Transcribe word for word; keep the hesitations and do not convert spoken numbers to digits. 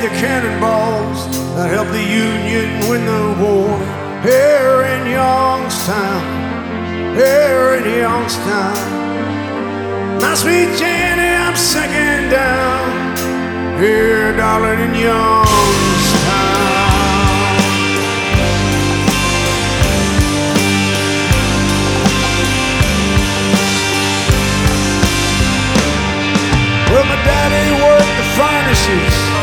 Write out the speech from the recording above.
the cannonballs that helped the Union win the war. Here in Youngstown, here in Youngstown, my sweet Jenny, I'm sinking down. Here, darling, in Youngstown.